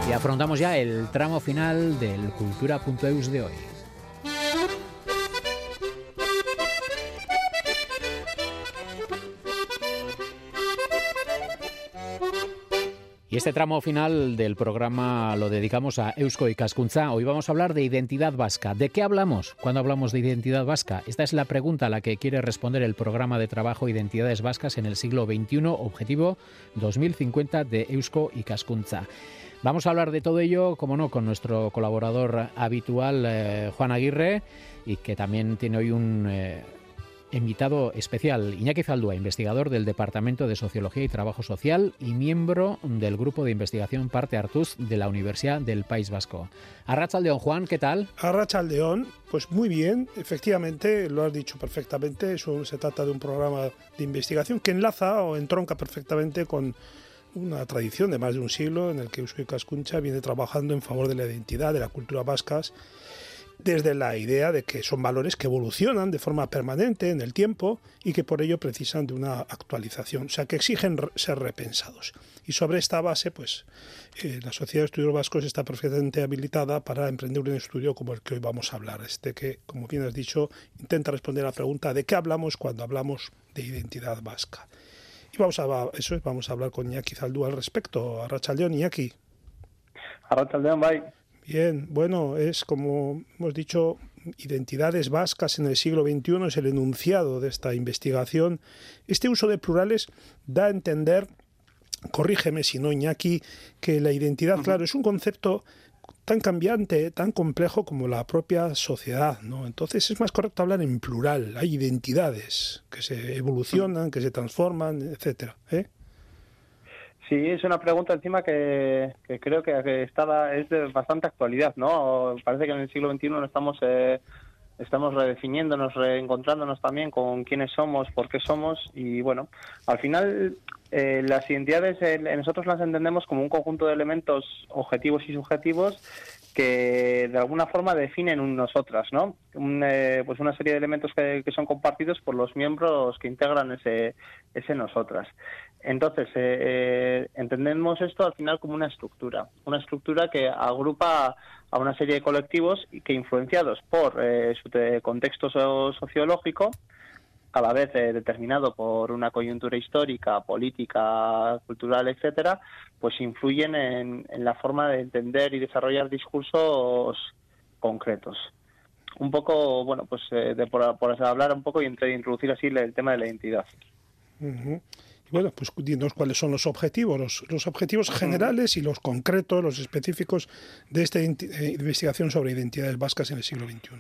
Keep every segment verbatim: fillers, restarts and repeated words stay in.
Y afrontamos ya el tramo final del Cultura.eus de hoy. Y este tramo final del programa lo dedicamos a Eusko Ikaskuntza. Hoy vamos a hablar de identidad vasca. ¿De qué hablamos cuando hablamos de identidad vasca? Esta es la pregunta a la que quiere responder el programa de trabajo Identidades Vascas en el siglo veintiuno, objetivo dos mil cincuenta de Eusko Ikaskuntza. Vamos a hablar de todo ello, como no, con nuestro colaborador habitual, eh, Juan Aguirre, y que también tiene hoy un eh, invitado especial, Iñaki Zaldúa, investigador del Departamento de Sociología y Trabajo Social y miembro del grupo de investigación Parte Hartuz de la Universidad del País Vasco. Arratsaldeon, Juan, ¿qué tal? Arratsaldeon, pues muy bien, efectivamente, lo has dicho perfectamente, eso se trata de un programa de investigación que enlaza o entronca perfectamente con una tradición de más de un siglo en el que Eusko Ikaskuntza viene trabajando en favor de la identidad, de la cultura vascas, desde la idea de que son valores que evolucionan de forma permanente en el tiempo y que por ello precisan de una actualización, o sea, que exigen ser repensados. Y sobre esta base, pues, eh, la Sociedad de Estudios Vascos está perfectamente habilitada para emprender un estudio como el que hoy vamos a hablar, este que, como bien has dicho, intenta responder a la pregunta de qué hablamos cuando hablamos de identidad vasca. Y vamos a, eso es, vamos a hablar con Iñaki Zaldúa al respecto. Arratsaldeon, Iñaki. Arratsaldeon, bye. Bien, bueno, es como hemos dicho, identidades vascas en el siglo veintiuno es el enunciado de esta investigación. Este uso de plurales da a entender, corrígeme si no, Iñaki, que la identidad, uh-huh. claro, es un concepto tan cambiante, tan complejo como la propia sociedad, ¿no? Entonces es más correcto hablar en plural. Hay identidades que se evolucionan, que se transforman, etcétera, ¿eh? Sí, es una pregunta encima que, que creo que, que está, es de bastante actualidad, ¿no? Parece que en el siglo veintiuno estamos eh, estamos redefiniéndonos, reencontrándonos también con quiénes somos, por qué somos y bueno, al final eh, las identidades eh, nosotros las entendemos como un conjunto de elementos objetivos y subjetivos que de alguna forma definen un nosotras, ¿no? Un, eh, pues una serie de elementos que, que son compartidos por los miembros que integran ese ese nosotras. Entonces, eh, eh, entendemos esto al final como una estructura, una estructura que agrupa a una serie de colectivos que influenciados por eh, su contexto so- sociológico, a la vez eh, determinado por una coyuntura histórica, política, cultural, etcétera, pues influyen en, en la forma de entender y desarrollar discursos concretos. Un poco, bueno, pues eh, de por, por hablar un poco y entre, introducir así el tema de la identidad. Uh-huh. Bueno, pues dinos cuáles son los objetivos, los, los objetivos generales y los concretos, los específicos de esta investigación sobre identidades vascas en el siglo veintiuno.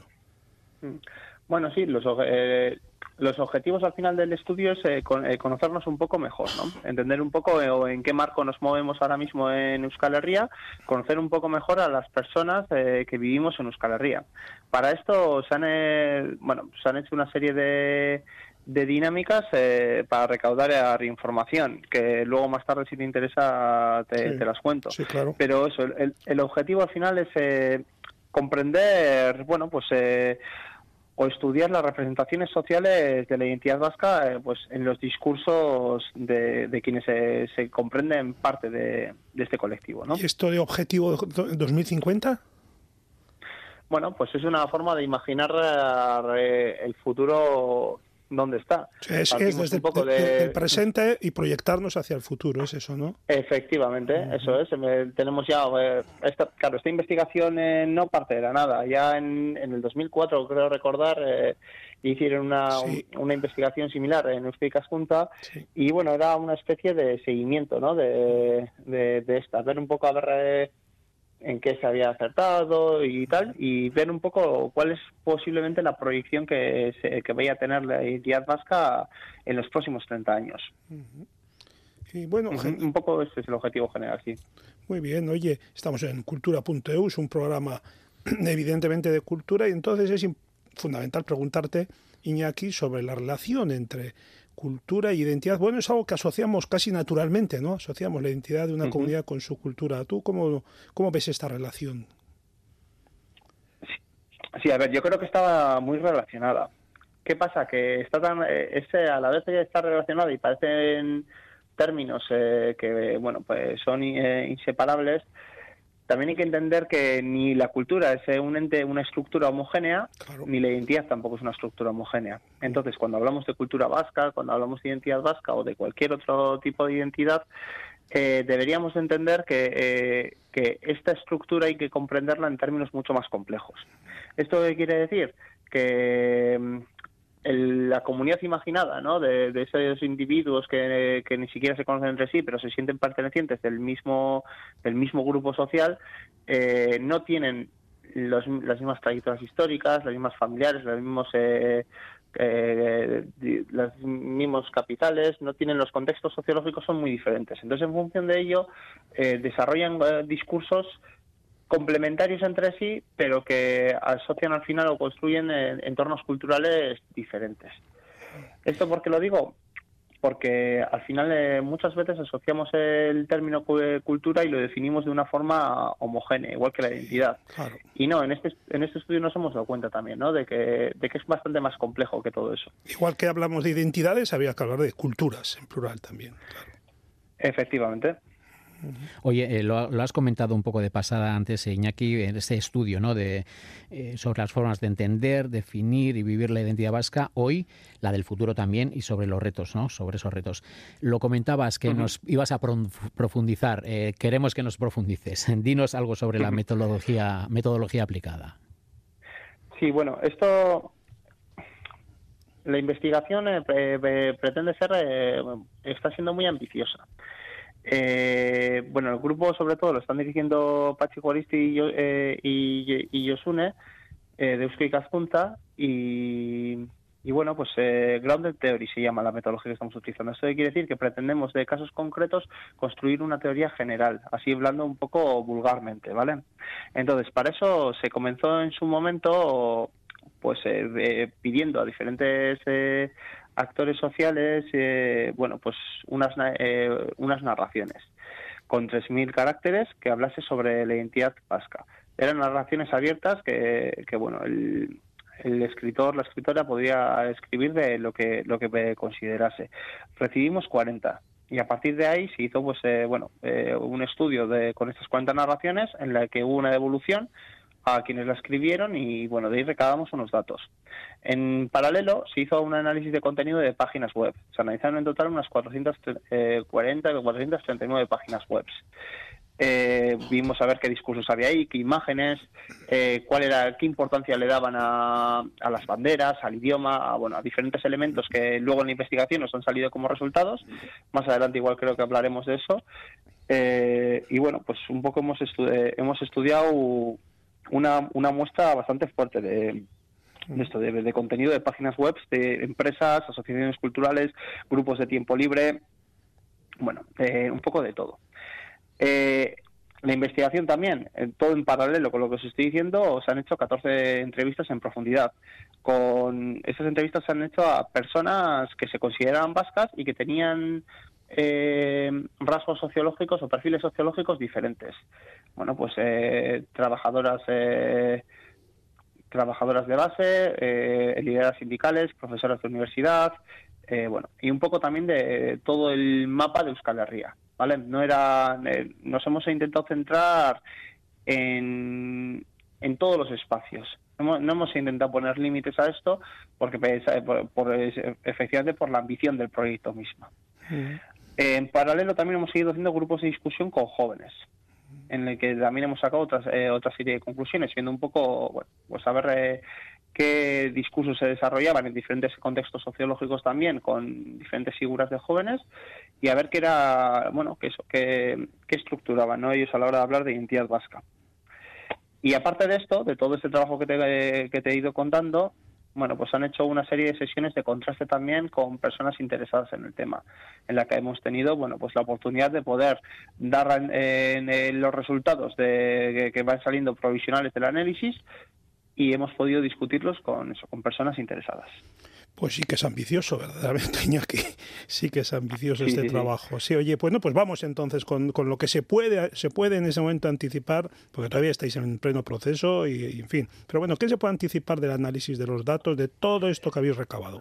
Bueno, sí, los, eh, los objetivos al final del estudio es eh, con, eh, conocernos un poco mejor, ¿no? Entender un poco eh, en qué marco nos movemos ahora mismo en Euskal Herria, conocer un poco mejor a las personas eh, que vivimos en Euskal Herria. Para esto se han, eh, bueno, se han hecho una serie de... de dinámicas eh, para recaudar información, que luego más tarde si te interesa te, sí, te las cuento. Sí, claro. Pero eso, el, el objetivo al final es eh, comprender, bueno, pues eh, o estudiar las representaciones sociales de la identidad vasca eh, pues en los discursos de, de quienes se, se comprenden parte de, de este colectivo, ¿no? ¿Y esto de objetivo dos mil cincuenta? Bueno, pues es una forma de imaginar eh, el futuro. ¿Dónde está? Es, es desde un poco el, de... el presente y proyectarnos hacia el futuro, es eso, ¿no? Efectivamente, uh-huh. eso es. Tenemos ya, eh, esta, claro, esta investigación eh, no parte de la nada. Ya en, en el dos mil cuatro, creo recordar, eh, hicieron una, sí. un, una investigación similar en Eusko Ikaskuntza sí. y bueno, era una especie de seguimiento, ¿no? De, de, de esta, ver un poco a ver... Eh, en qué se había acertado y tal, y ver un poco cuál es posiblemente la proyección que, se, que vaya a tener la identidad vasca en los próximos treinta años. Uh-huh. Y bueno, uh-huh. gen- un poco ese es el objetivo general, sí. Muy bien, oye, estamos en Cultura.eus, un programa evidentemente de cultura, y entonces es fundamental preguntarte, Iñaki, sobre la relación entre cultura e identidad. Bueno, es algo que asociamos casi naturalmente, ¿no? Asociamos la identidad de una uh-huh. comunidad con su cultura. ¿Tú cómo, cómo ves esta relación? Sí. sí, a ver, yo creo que está muy relacionada. ¿Qué pasa? Que está tan, eh, ese, a la vez que está relacionada y parecen términos eh, que, bueno, pues son eh, inseparables, también hay que entender que ni la cultura es un ente, una estructura homogénea, claro, ni la identidad tampoco es una estructura homogénea. Entonces, cuando hablamos de cultura vasca, cuando hablamos de identidad vasca o de cualquier otro tipo de identidad, eh, deberíamos entender que, eh, que esta estructura hay que comprenderla en términos mucho más complejos. ¿Esto qué quiere decir? Que El, la comunidad imaginada, ¿no?, de, de esos individuos que, que ni siquiera se conocen entre sí, pero se sienten pertenecientes del mismo del mismo grupo social, eh, no tienen los, las mismas trayectorias históricas, las mismas familiares, los mismos eh, eh, los mismos capitales, no tienen los contextos sociológicos, son muy diferentes. Entonces, en función de ello, eh, desarrollan eh, discursos complementarios entre sí, pero que asocian al final o construyen entornos culturales diferentes. ¿Esto por qué lo digo? Porque al final eh, muchas veces asociamos el término cultura y lo definimos de una forma homogénea, igual que la identidad. Claro. Y no, en este en este estudio nos hemos dado cuenta también, ¿no?, de que de que es bastante más complejo que todo eso. Igual que hablamos de identidades, había que hablar de culturas en plural también. Claro. Efectivamente. Oye, eh, lo, lo has comentado un poco de pasada antes, Iñaki, en ese estudio, ¿no?, de eh, sobre las formas de entender, definir y vivir la identidad vasca, hoy la del futuro también, y sobre los retos, ¿no?, sobre esos retos. Lo comentabas que uh-huh. nos ibas a profundizar, eh, queremos que nos profundices. Dinos algo sobre la metodología, metodología aplicada. Sí, bueno, esto... La investigación eh, pre- pretende ser, eh, está siendo muy ambiciosa. Eh, bueno, el grupo sobre todo lo están dirigiendo Patxi Juaristi y, eh, y, y Josune eh, de Eusko Ikaskuntza y, y bueno, pues eh, Grounded Theory se llama la metodología que estamos utilizando. Esto quiere decir que pretendemos de casos concretos construir una teoría general, así hablando un poco vulgarmente, ¿vale? Entonces, para eso se comenzó en su momento pues eh, eh, pidiendo a diferentes eh, actores sociales, eh, bueno, pues unas eh, unas narraciones con tres mil caracteres que hablase sobre la identidad vasca. Eran narraciones abiertas que, que bueno, el, el escritor, la escritora podía escribir de lo que lo que considerase. Recibimos cuarenta y a partir de ahí se hizo pues eh, bueno eh, un estudio de con estas cuarenta narraciones en la que hubo una devolución a quienes la escribieron y bueno, de ahí recabamos unos datos. En paralelo se hizo un análisis de contenido de páginas web. Se analizaron en total unas cuatrocientas cuarenta o cuatrocientas treinta y nueve páginas web. Eh, vimos a ver qué discursos había ahí, qué imágenes, eh, cuál era, qué importancia le daban a, a las banderas, al idioma, a, bueno, a diferentes elementos que luego en la investigación nos han salido como resultados. Más adelante igual creo que hablaremos de eso. Eh, y bueno, pues un poco hemos, estu- hemos estudiado Una, una muestra bastante fuerte de, de esto, de, de contenido de páginas web, de empresas, asociaciones culturales, grupos de tiempo libre, bueno, eh, un poco de todo. Eh, la investigación también, eh, todo en paralelo con lo que os estoy diciendo, se han hecho catorce entrevistas en profundidad. Con esas entrevistas se han hecho a personas que se consideraban vascas y que tenían eh, rasgos sociológicos o perfiles sociológicos diferentes. Bueno, pues eh, trabajadoras eh, trabajadoras de base, eh, liderazas sindicales, profesoras de universidad, eh, bueno, y un poco también de todo el mapa de Euskal Herria, ¿vale? No era, eh, nos hemos intentado centrar en, en todos los espacios. No, no hemos intentado poner límites a esto porque por, por, efectivamente por la ambición del proyecto mismo. Uh-huh. En paralelo también hemos seguido haciendo grupos de discusión con jóvenes, en el que también hemos sacado otras eh, otra serie de conclusiones, viendo un poco, bueno, pues a ver eh, qué discursos se desarrollaban en diferentes contextos sociológicos también, con diferentes figuras de jóvenes, y a ver qué era, bueno, qué eso, qué, qué estructuraban, ¿no?, ellos a la hora de hablar de identidad vasca. Y aparte de esto, de todo este trabajo que te, que te he ido contando, bueno, pues han hecho una serie de sesiones de contraste también con personas interesadas en el tema, en la que hemos tenido, bueno, pues la oportunidad de poder dar en, en los resultados de que van saliendo provisionales del análisis y hemos podido discutirlos con eso, con personas interesadas. Pues sí que es ambicioso, verdaderamente, Iñaki. Sí que es ambicioso sí, este sí, trabajo. Sí. sí, oye, pues no, pues vamos entonces con, con lo que se puede se puede en ese momento anticipar, porque todavía estáis en pleno proceso y, y en fin. Pero bueno, ¿qué se puede anticipar del análisis de los datos, de todo esto que habéis recabado?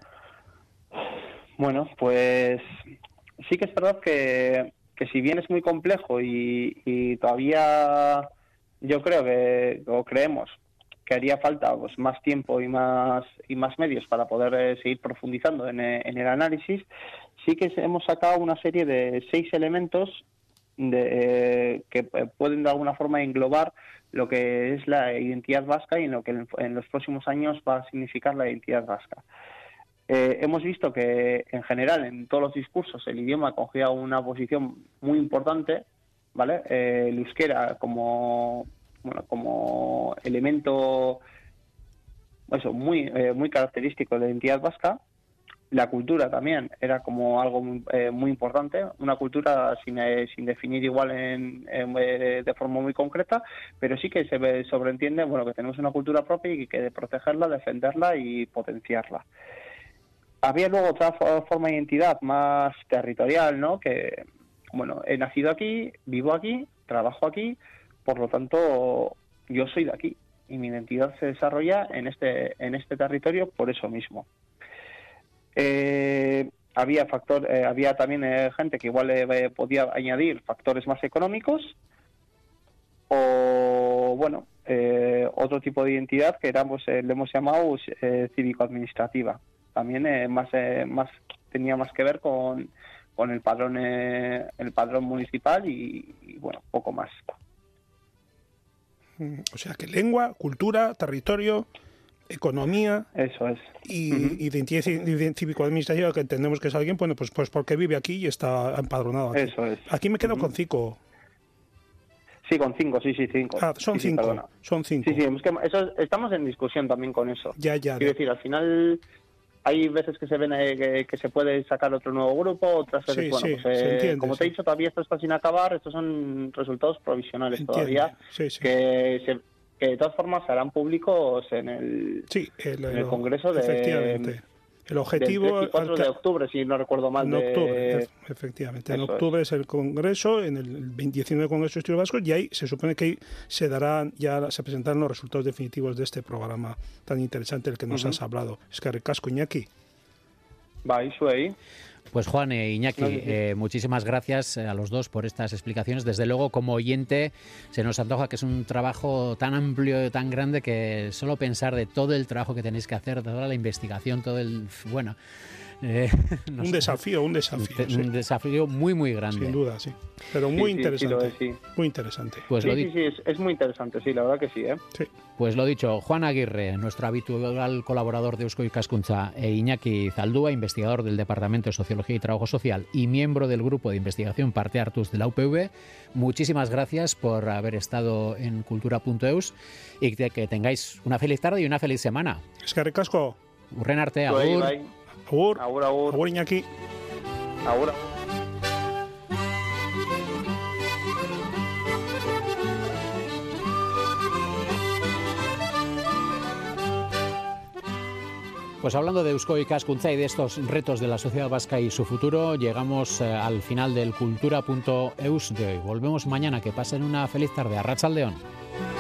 Bueno, pues sí que es verdad que, que si bien es muy complejo y, y todavía yo creo que, o creemos, que haría falta pues más tiempo y más y más medios para poder eh, seguir profundizando en, eh, en el análisis. Sí que hemos sacado una serie de seis elementos de, eh, que pueden de alguna forma englobar lo que es la identidad vasca y en lo que en, en los próximos años va a significar la identidad vasca. Eh, hemos visto que en general en todos los discursos el idioma cogía una posición muy importante, ¿vale? Eh, el euskera como bueno como elemento eso muy eh, muy característico de la identidad vasca. La cultura también era como algo muy, eh, muy importante, una cultura sin, eh, sin definir igual en, en, eh, de forma muy concreta, pero sí que se ve, sobreentiende bueno que tenemos una cultura propia y que hay que protegerla, defenderla y potenciarla. Había luego otra forma de identidad más territorial, ¿no? Que, bueno, he nacido aquí, vivo aquí, trabajo aquí, por lo tanto, yo soy de aquí y mi identidad se desarrolla en este en este territorio por eso mismo. Eh, había factor, eh, había también eh, gente que igual eh, podía añadir factores más económicos o, bueno, eh, otro tipo de identidad que era, pues, eh, le hemos llamado eh, cívico-administrativa. También eh, más eh, más tenía más que ver con, con el padrón eh, el padrón municipal y, y bueno, poco más. O sea que lengua, cultura, territorio, economía. Eso es. Y uh-huh. identidad cívico-administrativa, que entendemos que es alguien, bueno, pues, pues porque vive aquí y está empadronado aquí. Eso es. Aquí me quedo uh-huh. con cinco. Sí, con cinco, sí, sí, cinco. Ah, son sí, cinco, sí, son cinco. Sí, sí, es que eso, estamos en discusión también con eso. Ya, ya. Quiero ya. decir, al final hay veces que se ven eh, que, que se puede sacar otro nuevo grupo, otras veces, sí, bueno, sí, pues, eh, entiende, como sí. te he dicho, todavía esto está sin acabar, estos son resultados provisionales entiende. todavía, sí, sí. que se... que de todas formas se harán públicos en el, sí, el, en el Congreso de... Efectivamente. El objetivo... Del tres y cuatro de octubre, si no recuerdo mal. En octubre, de... efectivamente. En octubre es. es el Congreso, en el diecinueve Congreso de Estudios Vascos, y ahí se supone que ahí se darán, ya se presentarán los resultados definitivos de este programa tan interesante del que nos uh-huh. has hablado. Es que ricasco, Iñaki. Vai, ahí. Pues Juan e Iñaki, eh, muchísimas gracias a los dos por estas explicaciones. Desde luego, como oyente, se nos antoja que es un trabajo tan amplio, tan grande, que solo pensar de todo el trabajo que tenéis que hacer, toda la investigación, todo el... bueno... Eh, no un sé, desafío, un desafío. Un, sí. un desafío muy, muy grande. Sin duda, sí. Pero muy sí, interesante. Sí, sí, sí. Muy interesante. Pues sí, lo sí, sí, es, es muy interesante, sí, la verdad que sí, ¿eh? Sí. Pues lo dicho, Juan Aguirre, nuestro habitual colaborador de Eusko Ikaskuntza, e Iñaki Zaldúa, investigador del Departamento de Sociología y Trabajo Social y miembro del grupo de investigación Parte Hartuz de la U P V, muchísimas gracias por haber estado en cultura punto eus y que, que tengáis una feliz tarde y una feliz semana. Es que ricasco. Urren arte, agur. Agur, agur, agur. Agur, Iñaki. Agur. Pues hablando de Eusko Ikaskuntza y de estos retos de la sociedad vasca y su futuro, llegamos eh, al final del cultura punto eus de hoy. Volvemos mañana. Que pasen una feliz tarde. Arratsaldeon.